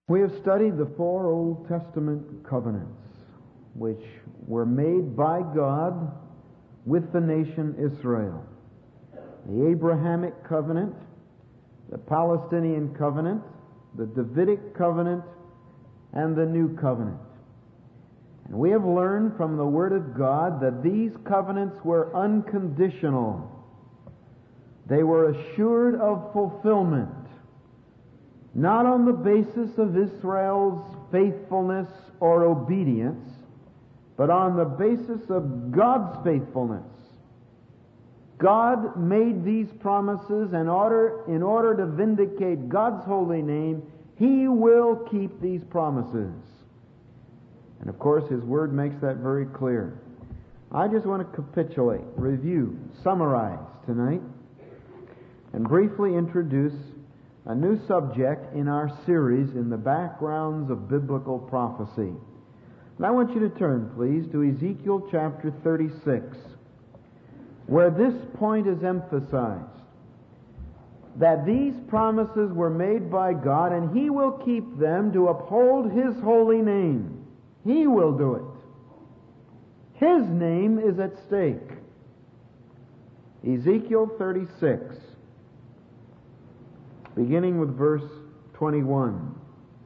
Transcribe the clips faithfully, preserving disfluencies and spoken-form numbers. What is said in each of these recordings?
We have studied the four Old Testament covenants which were made by God with the nation Israel. The Abrahamic covenant, the Palestinian covenant, the Davidic covenant, and the New Covenant. And we have learned from the Word of God that these covenants were unconditional. They were assured of fulfillment, not on the basis of Israel's faithfulness or obedience, but on the basis of God's faithfulness. God made these promises in order, in order to vindicate God's holy name. He will keep these promises. And of course, His Word makes that very clear. I just want to capitulate, review, summarize tonight, and briefly introduce a new subject in our series in the backgrounds of biblical prophecy. And I want you to turn, please, to Ezekiel chapter thirty-six, where this point is emphasized, that these promises were made by God, and He will keep them to uphold His holy name. He will do it. His name is at stake. Ezekiel thirty-six, beginning with verse twenty-one.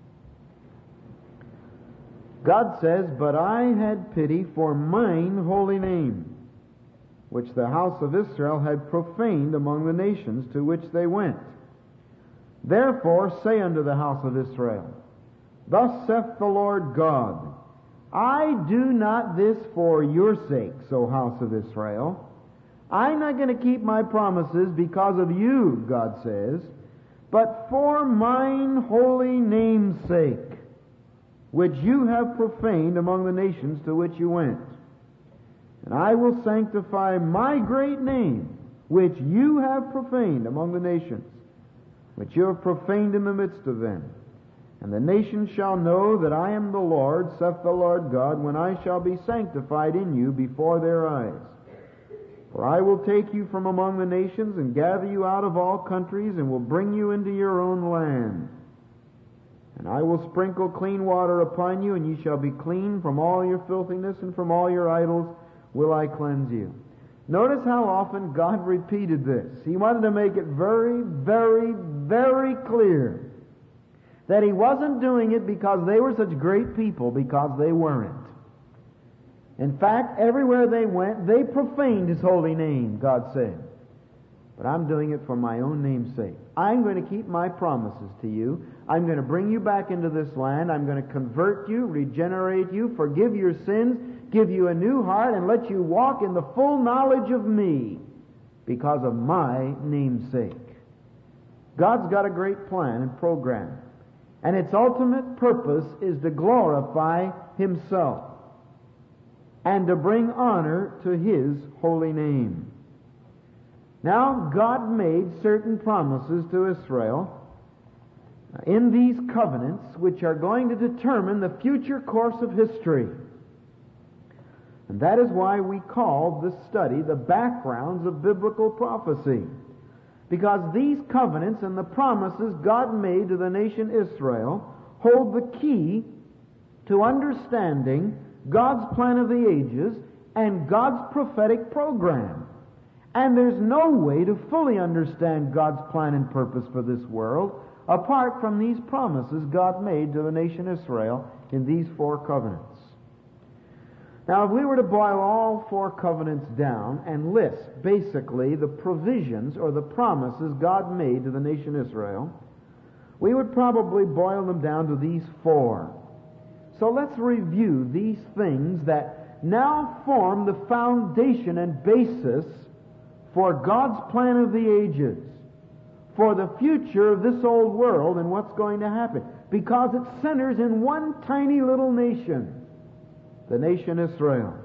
God says, "But I had pity for mine holy name, which the house of Israel had profaned among the nations to which they went. Therefore say unto the house of Israel, Thus saith the Lord God, I do not this for your sakes, O house of Israel. I'm not going to keep my promises because of you, God says, but for mine holy name's sake, which you have profaned among the nations to which you went. And I will sanctify my great name, which you have profaned among the nations, which you have profaned in the midst of them. And the nations shall know that I am the Lord, saith the Lord God, when I shall be sanctified in you before their eyes. For I will take you from among the nations, and gather you out of all countries, and will bring you into your own land. And I will sprinkle clean water upon you, and ye shall be clean from all your filthiness, and from all your idols will I cleanse you." Notice how often God repeated this. He wanted to make it very, very, very clear that He wasn't doing it because they were such great people, because they weren't. In fact, everywhere they went, they profaned His holy name, God said. But I'm doing it for my own name's sake. I'm going to keep my promises to you. I'm going to bring you back into this land. I'm going to convert you, regenerate you, forgive your sins, give you a new heart, and let you walk in the full knowledge of Me because of my name's sake. God's got a great plan and program, and its ultimate purpose is to glorify Himself and to bring honor to His holy name. Now, God made certain promises to Israel in these covenants which are going to determine the future course of history. And that is why we call this study the backgrounds of biblical prophecy. Because these covenants and the promises God made to the nation Israel hold the key to understanding God's plan of the ages and God's prophetic program. And there's no way to fully understand God's plan and purpose for this world apart from these promises God made to the nation Israel in these four covenants. Now, if we were to boil all four covenants down and list basically the provisions or the promises God made to the nation Israel, we would probably boil them down to these four. So let's review these things that now form the foundation and basis for God's plan of the ages, for the future of this old world and what's going to happen, because it centers in one tiny little nation, the nation Israel.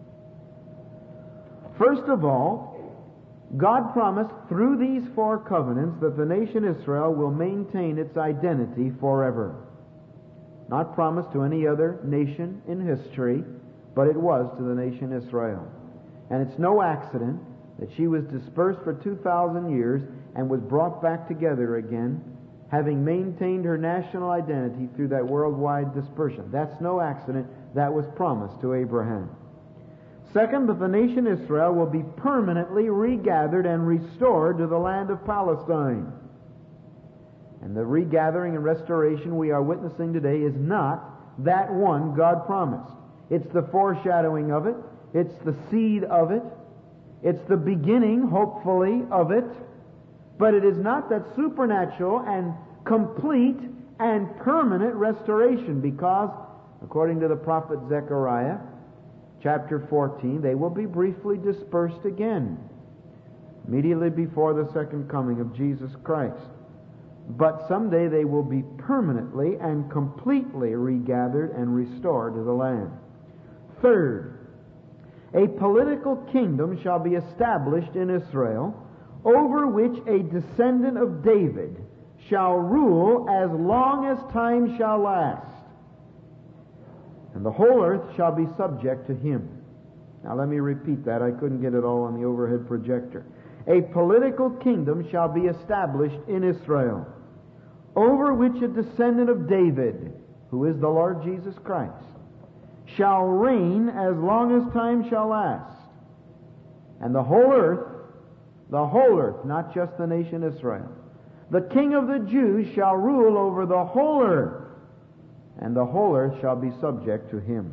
First of all, God promised through these four covenants that the nation Israel will maintain its identity forever. Not promised to any other nation in history, but it was to the nation Israel. And it's no accident that she was dispersed for two thousand years and was brought back together again having maintained her national identity through that worldwide dispersion. That's no accident. That was promised to Abraham. Second, that the nation Israel will be permanently regathered and restored to the land of Palestine. And the regathering and restoration we are witnessing today is not that one God promised. It's the foreshadowing of it. It's the seed of it. It's the beginning, hopefully, of it. But it is not that supernatural and complete and permanent restoration, because, according to the prophet Zechariah, chapter fourteen, they will be briefly dispersed again, immediately before the second coming of Jesus Christ. But someday they will be permanently and completely regathered and restored to the land. Third, a political kingdom shall be established in Israel, over which a descendant of David shall rule as long as time shall last. And the whole earth shall be subject to him. Now let me repeat that. I couldn't get it all on the overhead projector. A political kingdom shall be established in Israel, over which a descendant of David, who is the Lord Jesus Christ, shall reign as long as time shall last. And the whole earth, the whole earth, not just the nation Israel, the King of the Jews shall rule over the whole earth, and the whole earth shall be subject to him.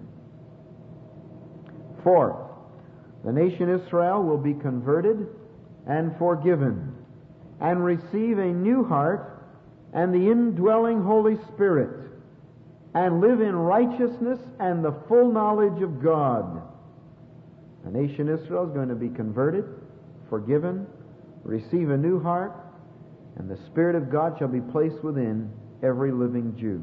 Fourth, the nation Israel will be converted and forgiven, and receive a new heart and the indwelling Holy Spirit, and live in righteousness and the full knowledge of God. The nation Israel is going to be converted, forgiven, receive a new heart, and the Spirit of God shall be placed within every living Jew.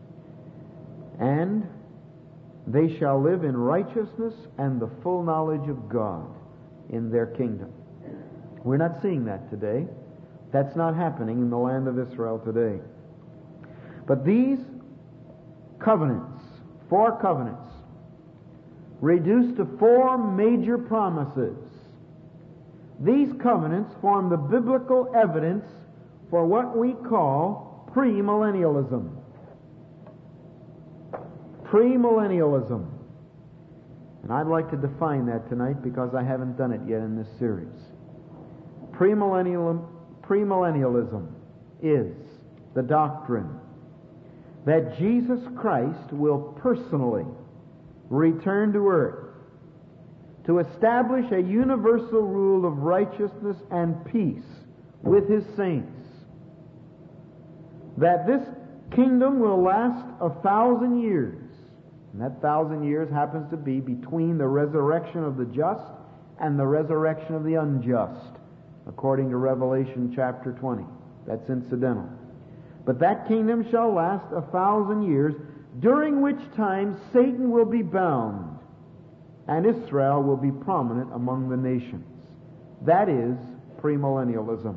And they shall live in righteousness and the full knowledge of God in their kingdom. We're not seeing that today. That's not happening in the land of Israel today. But these covenants, four covenants, reduced to four major promises. These covenants form the biblical evidence for what we call premillennialism. Premillennialism. And I'd like to define that tonight because I haven't done it yet in this series. Premillennialism, premillennialism is the doctrine that Jesus Christ will personally return to earth to establish a universal rule of righteousness and peace with His saints. That this kingdom will last a thousand years. And that thousand years happens to be between the resurrection of the just and the resurrection of the unjust, according to Revelation chapter twenty. That's incidental. But that kingdom shall last a thousand years, during which time Satan will be bound, and Israel will be prominent among the nations. That is premillennialism.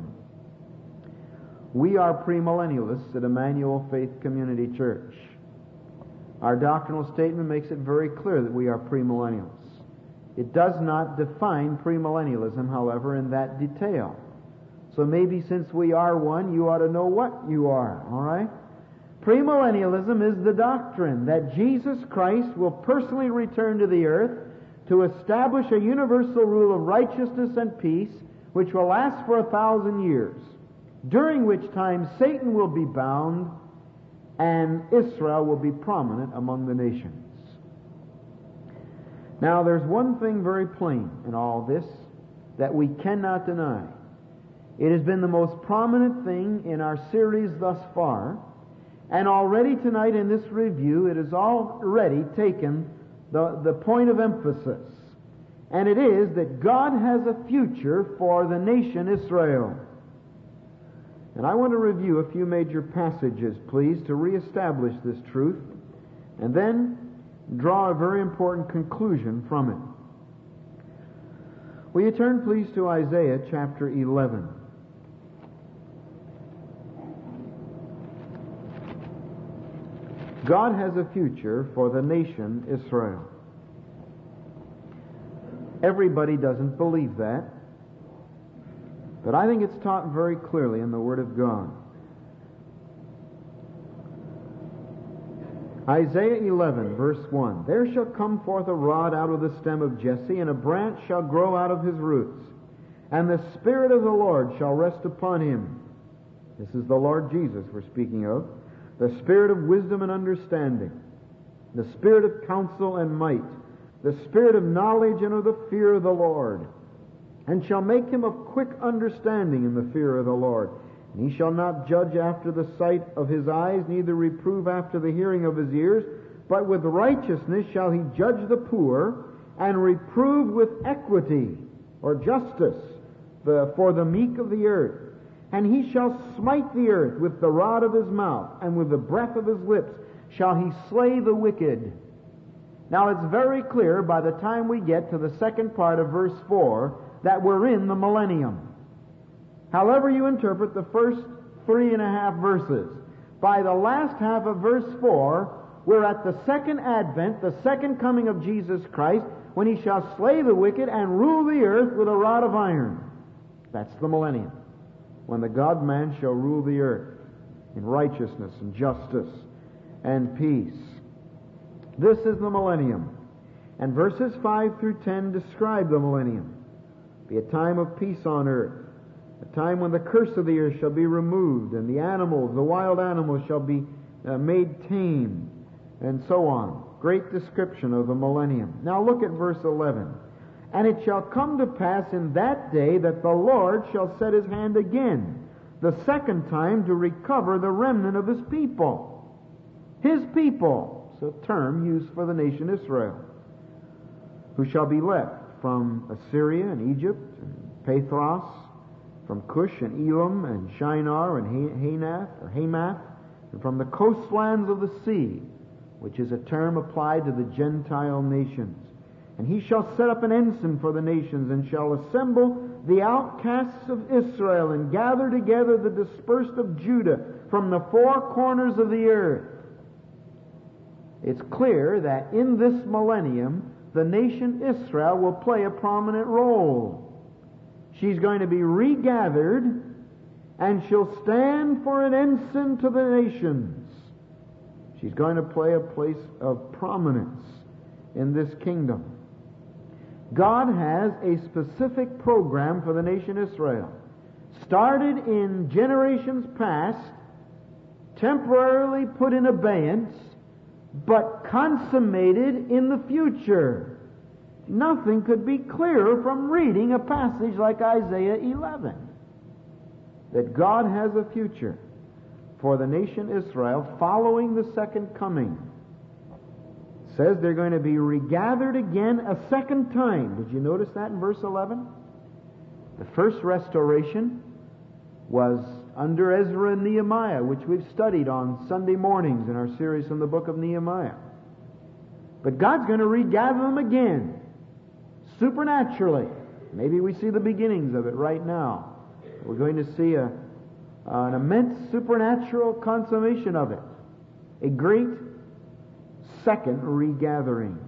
We are premillennialists at Emmanuel Faith Community Church. Our doctrinal statement makes it very clear that we are premillennials. It does not define premillennialism, however, in that detail. So maybe since we are one, you ought to know what you are, all right? Premillennialism is the doctrine that Jesus Christ will personally return to the earth to establish a universal rule of righteousness and peace which will last for a thousand years, during which time Satan will be bound and Israel will be prominent among the nations. Now, there's one thing very plain in all this that we cannot deny. It has been the most prominent thing in our series thus far, and already tonight in this review it has already taken the, the point of emphasis. And it is that God has a future for the nation Israel. And I want to review a few major passages, please, to reestablish this truth, and then draw a very important conclusion from it. Will you turn, please, to Isaiah chapter eleven. God has a future for the nation Israel. Everybody doesn't believe that, but I think it's taught very clearly in the Word of God. Isaiah eleven, verse one. There shall come forth a rod out of the stem of Jesse, and a branch shall grow out of his roots. And the Spirit of the Lord shall rest upon him. This is the Lord Jesus we're speaking of. The Spirit of wisdom and understanding. The Spirit of counsel and might. The Spirit of knowledge and of the fear of the Lord. And shall make him of quick understanding in the fear of the Lord. And he shall not judge after the sight of his eyes, neither reprove after the hearing of his ears, but with righteousness shall he judge the poor, and reprove with equity, or justice, the, for the meek of the earth. And he shall smite the earth with the rod of his mouth, and with the breath of his lips shall he slay the wicked. Now it's very clear by the time we get to the second part of verse four that we're in the millennium. However you interpret the first three and a half verses, by the last half of verse four, we're at the second advent, the second coming of Jesus Christ, when he shall slay the wicked and rule the earth with a rod of iron. That's the millennium, when the God-man shall rule the earth in righteousness and justice and peace. This is the millennium. And verses five through ten describe the millennium. Be a time of peace on earth. A time when the curse of the earth shall be removed, and the animals, the wild animals, shall be uh, made tame, and so on. Great description of the millennium. Now look at verse eleven. And it shall come to pass in that day that the Lord shall set his hand again, the second time, to recover the remnant of his people. His people, it's a term used for the nation Israel, who shall be left from Assyria and Egypt and Pathros, from Cush and Elam and Shinar and Hanath or Hamath, and from the coastlands of the sea, which is a term applied to the Gentile nations. And he shall set up an ensign for the nations, and shall assemble the outcasts of Israel, and gather together the dispersed of Judah from the four corners of the earth. It's clear that in this millennium, the nation Israel will play a prominent role. She's going to be regathered, and she'll stand for an ensign to the nations. She's going to play a place of prominence in this kingdom. God has a specific program for the nation Israel, started in generations past, temporarily put in abeyance, but consummated in the future. Nothing could be clearer from reading a passage like Isaiah eleven. That God has a future for the nation Israel following the second coming. It says they're going to be regathered again a second time. Did you notice that in verse eleven? The first restoration was under Ezra and Nehemiah, which we've studied on Sunday mornings in our series on the book of Nehemiah. But God's going to regather them again. Supernaturally. Maybe we see the beginnings of it right now. We're going to see a, uh, an immense supernatural consummation of it. A great second regathering.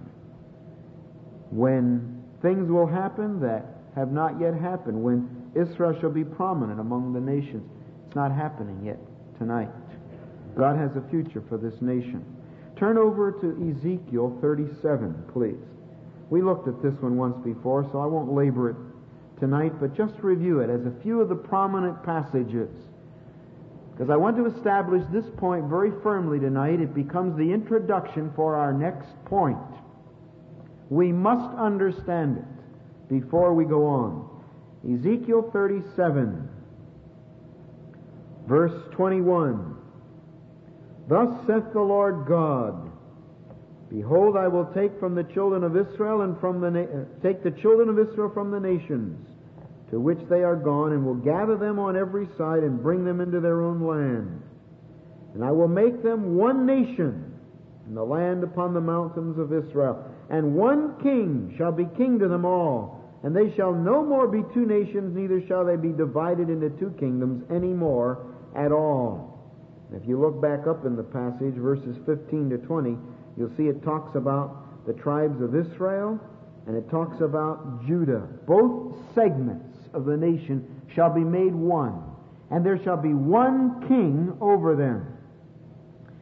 When things will happen that have not yet happened. When Israel shall be prominent among the nations. It's not happening yet tonight. God has a future for this nation. Turn over to Ezekiel thirty-seven, please. We looked at this one once before, so I won't labor it tonight, but just review it as a few of the prominent passages. Because I want to establish this point very firmly tonight. It becomes the introduction for our next point. We must understand it before we go on. Ezekiel thirty-seven, verse twenty-one. Thus saith the Lord God, Behold, I will take from the children of Israel and from the na- take the children of Israel from the nations to which they are gone, and will gather them on every side and bring them into their own land. And I will make them one nation in the land upon the mountains of Israel, and one king shall be king to them all. And they shall no more be two nations, neither shall they be divided into two kingdoms any more at all. And if you look back up in the passage, verses fifteen to twenty, you'll see it talks about the tribes of Israel, and it talks about Judah. Both segments of the nation shall be made one, and there shall be one king over them.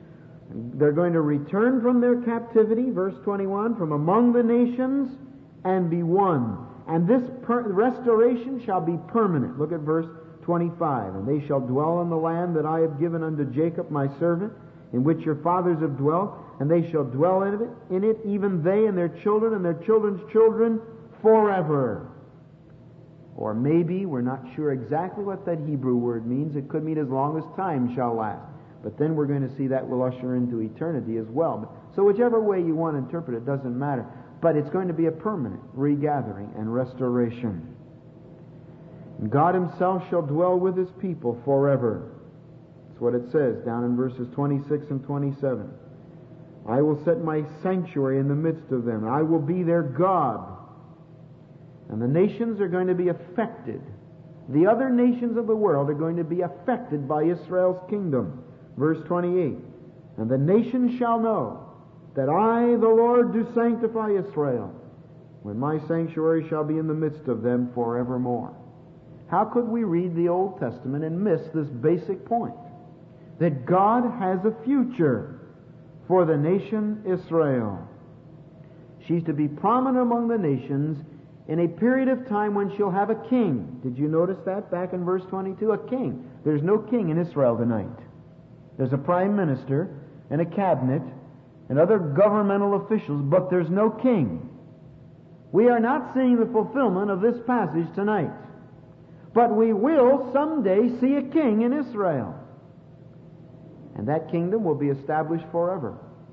They're going to return from their captivity, verse twenty-one, from among the nations and be one. And this per- restoration shall be permanent. Look at verse twenty-five. And they shall dwell in the land that I have given unto Jacob my servant, in which your fathers have dwelt, and they shall dwell in it, in it, even they and their children and their children's children forever. Or maybe, we're not sure exactly what that Hebrew word means. It could mean as long as time shall last. But then we're going to see that will usher into eternity as well. So whichever way you want to interpret it, doesn't matter. But it's going to be a permanent regathering and restoration. And God himself shall dwell with his people forever. That's what it says down in verses twenty-six and twenty-seven. I will set my sanctuary in the midst of them. I will be their God. And the nations are going to be affected. The other nations of the world are going to be affected by Israel's kingdom. Verse twenty-eight. And the nations shall know that I, the Lord, do sanctify Israel, when my sanctuary shall be in the midst of them forevermore. How could we read the Old Testament and miss this basic point? That God has a future for the nation Israel. She's to be prominent among the nations in a period of time when she'll have a king. Did you notice that back in verse twenty-two? A king. There's no king in Israel tonight. There's a prime minister and a cabinet and other governmental officials, but there's no king. We are not seeing the fulfillment of this passage tonight. But we will someday see a king in Israel. And that kingdom will be established forever.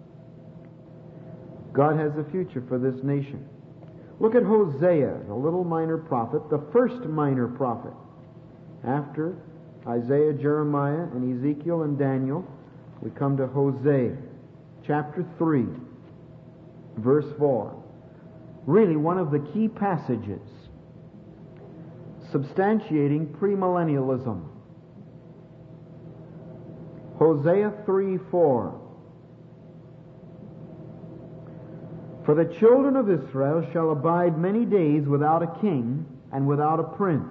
God has a future for this nation. Look at Hosea, the little minor prophet, the first minor prophet. After Isaiah, Jeremiah, and Ezekiel and Daniel, we come to Hosea, chapter three, verse four. Really one of the key passages substantiating premillennialism. Hosea three four. For the children of Israel shall abide many days without a king and without a prince.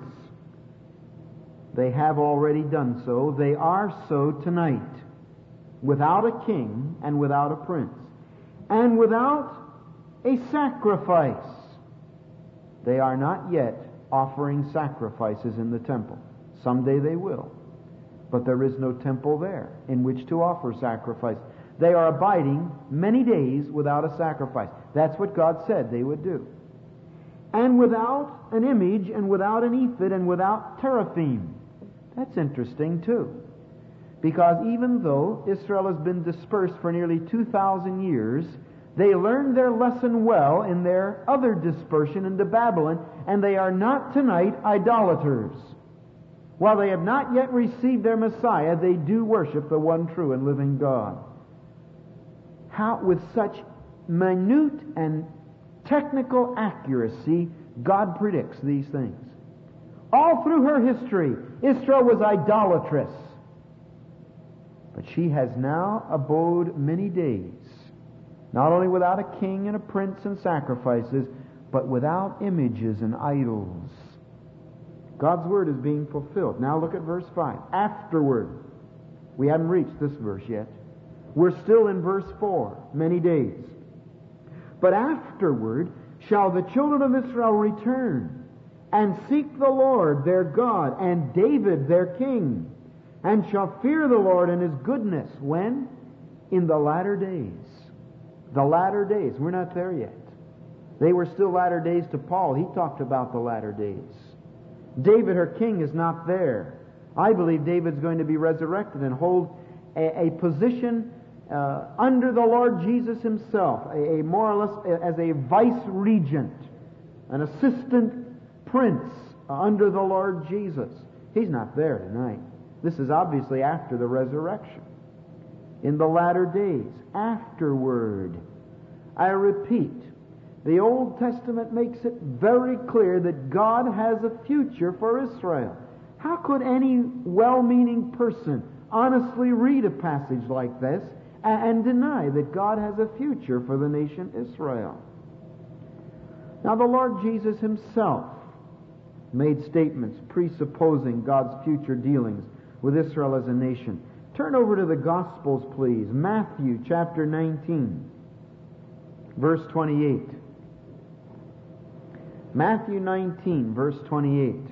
They have already done so. They are so tonight. Without a king and without a prince. And without a sacrifice. They are not yet offering sacrifices in the temple. Someday they will. But there is no temple there in which to offer sacrifice. They are abiding many days without a sacrifice. That's what God said they would do. And without an image, and without an ephod, and without teraphim. That's interesting too. Because even though Israel has been dispersed for nearly two thousand years, they learned their lesson well in their other dispersion into Babylon, and they are not tonight idolaters. While they have not yet received their Messiah, they do worship the one true and living God. How, with such minute and technical accuracy, God predicts these things. All through her history, Israel was idolatrous. But she has now abode many days, not only without a king and a prince and sacrifices, but without images and idols. God's word is being fulfilled. Now look at verse five. Afterward. We haven't reached this verse yet. We're still in verse four. Many days. But afterward shall the children of Israel return and seek the Lord their God and David their king, and shall fear the Lord and his goodness. When? In the latter days. The latter days. We're not there yet. They were still latter days to Paul. He talked about the latter days. David, her king, is not there. I believe David's going to be resurrected and hold a, a position uh, under the Lord Jesus himself, a, a more or less as a vice-regent, an assistant prince uh, under the Lord Jesus. He's not there tonight. This is obviously after the resurrection. In the latter days, afterward. I repeat, the Old Testament makes it very clear that God has a future for Israel. How could any well-meaning person honestly read a passage like this and, and deny that God has a future for the nation Israel? Now, the Lord Jesus himself made statements presupposing God's future dealings with Israel as a nation. Turn over to the Gospels, please. Matthew chapter nineteen, verse twenty-eight. Matthew nineteen, verse twenty-eight.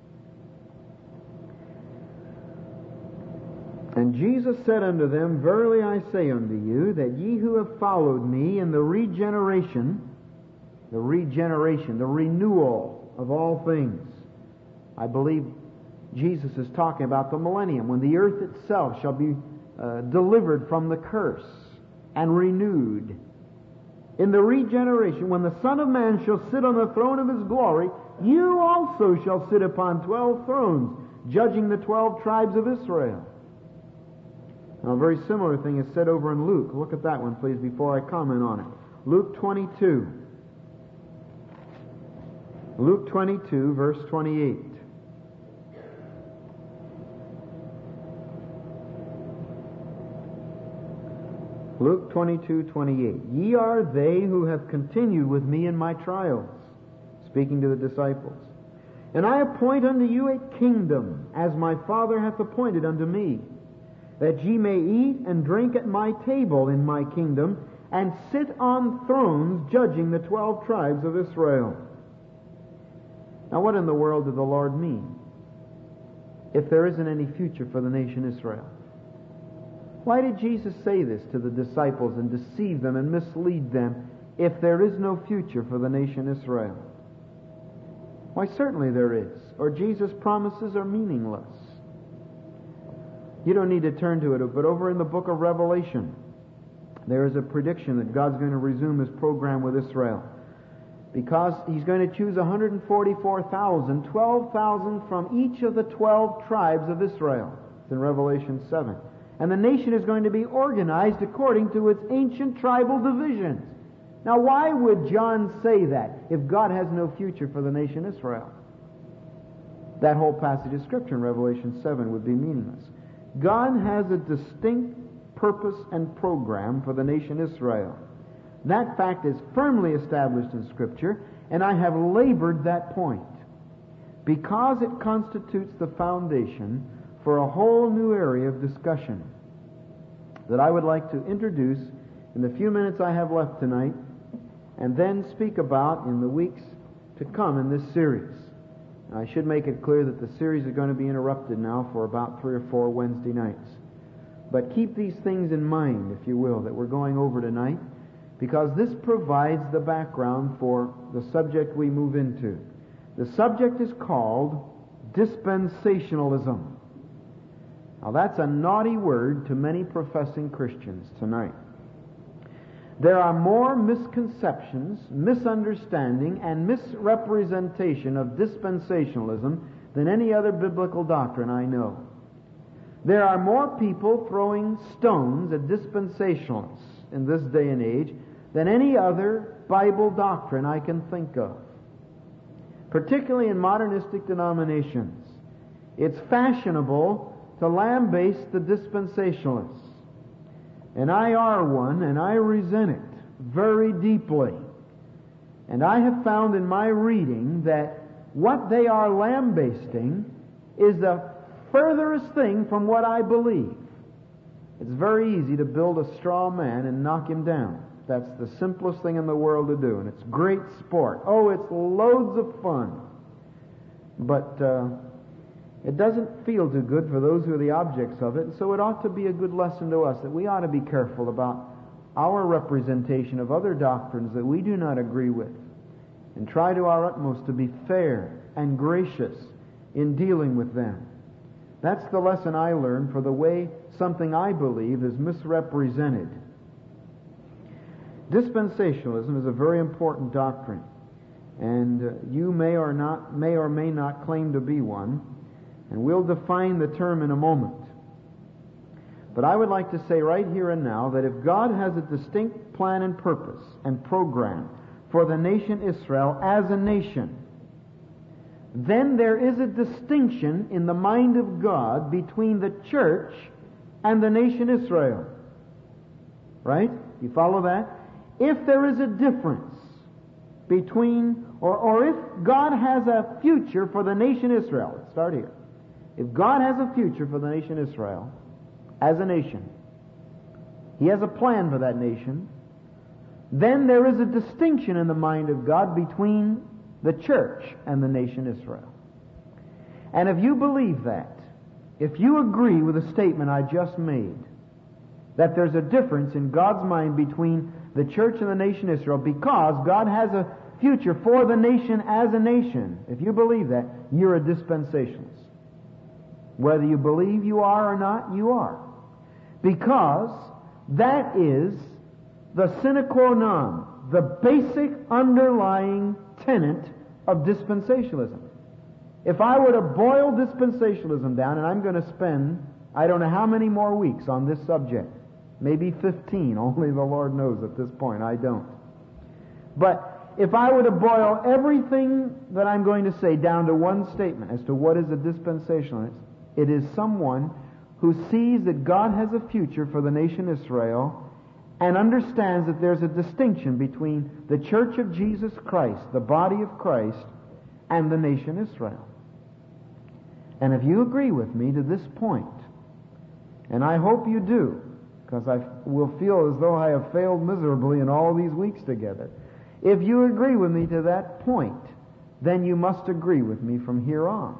And Jesus said unto them, Verily I say unto you, that ye who have followed me in the regeneration, the regeneration, the renewal of all things. I believe Jesus is talking about the millennium, when the earth itself shall be uh, delivered from the curse and renewed. In the regeneration, when the Son of Man shall sit on the throne of His glory, you also shall sit upon twelve thrones, judging the twelve tribes of Israel. Now, a very similar thing is said over in Luke. Look at that one, please, before I comment on it. Luke twenty-two. Luke twenty-two, verse twenty-eight. Luke twenty-two, twenty-eight. Ye are they who have continued with me in my trials, speaking to the disciples. And I appoint unto you a kingdom, as my Father hath appointed unto me, that ye may eat and drink at my table in my kingdom, and sit on thrones judging the twelve tribes of Israel. Now, what in the world did the Lord mean if there isn't any future for the nation Israel? Why did Jesus say this to the disciples and deceive them and mislead them if there is no future for the nation Israel? Why, certainly there is, or Jesus' promises are meaningless. You don't need to turn to it, but over in the book of Revelation, there is a prediction that God's going to resume His program with Israel, because He's going to choose one hundred forty-four thousand, twelve thousand from each of the twelve tribes of Israel. It's in Revelation seven. And the nation is going to be organized according to its ancient tribal divisions. Now, why would John say that if God has no future for the nation Israel? That whole passage of Scripture in Revelation seven would be meaningless. God has a distinct purpose and program for the nation Israel. That fact is firmly established in Scripture, and I have labored that point, because it constitutes the foundation for a whole new area of discussion that I would like to introduce in the few minutes I have left tonight, and then speak about in the weeks to come in this series. I should make it clear that the series is going to be interrupted now for about three or four Wednesday nights. But keep these things in mind, if you will, that we're going over tonight, because this provides the background for the subject we move into. The subject is called dispensationalism. Now, that's a naughty word to many professing Christians tonight. There are more misconceptions, misunderstanding, and misrepresentation of dispensationalism than any other biblical doctrine I know. There are more people throwing stones at dispensationalists in this day and age than any other Bible doctrine I can think of, particularly in modernistic denominations. It's fashionable to lambaste the dispensationalists. And I are one, and I resent it very deeply. And I have found in my reading that what they are lambasting is the furthest thing from what I believe. It's very easy to build a straw man and knock him down. That's the simplest thing in the world to do, and it's great sport. Oh, it's loads of fun. But uh, it doesn't feel too good for those who are the objects of it, and so it ought to be a good lesson to us that we ought to be careful about our representation of other doctrines that we do not agree with, and try to our utmost to be fair and gracious in dealing with them. That's the lesson I learned for the way something I believe is misrepresented. Dispensationalism is a very important doctrine, and uh, you may or not, may or may not claim to be one, and we'll define the term in a moment. But I would like to say right here and now that if God has a distinct plan and purpose and program for the nation Israel as a nation, then there is a distinction in the mind of God between the church and the nation Israel. Right? You follow that? If there is a difference between, or, or if God has a future for the nation Israel, let's start here. If God has a future for the nation Israel, as a nation. He has a plan for that nation. Then there is a distinction in the mind of God between the church and the nation Israel. And if you believe that, if you agree with the statement I just made, that there's a difference in God's mind between the church and the nation Israel because God has a future for the nation as a nation, if you believe that, you're a dispensationalist. Whether you believe you are or not, you are. Because that is the sine qua non, the basic underlying tenet of dispensationalism. If I were to boil dispensationalism down, and I'm going to spend, I don't know how many more weeks on this subject, maybe fifteen, only the Lord knows at this point, I don't. But if I were to boil everything that I'm going to say down to one statement as to what is a dispensationalist, it is someone who sees that God has a future for the nation Israel and understands that there's a distinction between the church of Jesus Christ, the body of Christ, and the nation Israel. And if you agree with me to this point, and I hope you do, because I will feel as though I have failed miserably in all these weeks together, if you agree with me to that point, then you must agree with me from here on.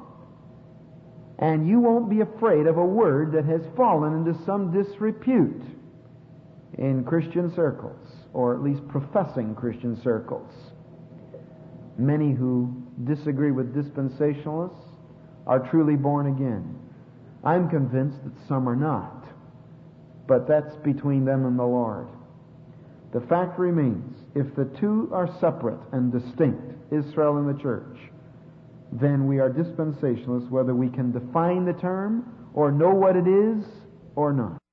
And you won't be afraid of a word that has fallen into some disrepute in Christian circles, or at least professing Christian circles. Many who disagree with dispensationalists are truly born again. I'm convinced that some are not, but that's between them and the Lord. The fact remains, if the two are separate and distinct, Israel and the church, then we are dispensationalists whether we can define the term or know what it is or not.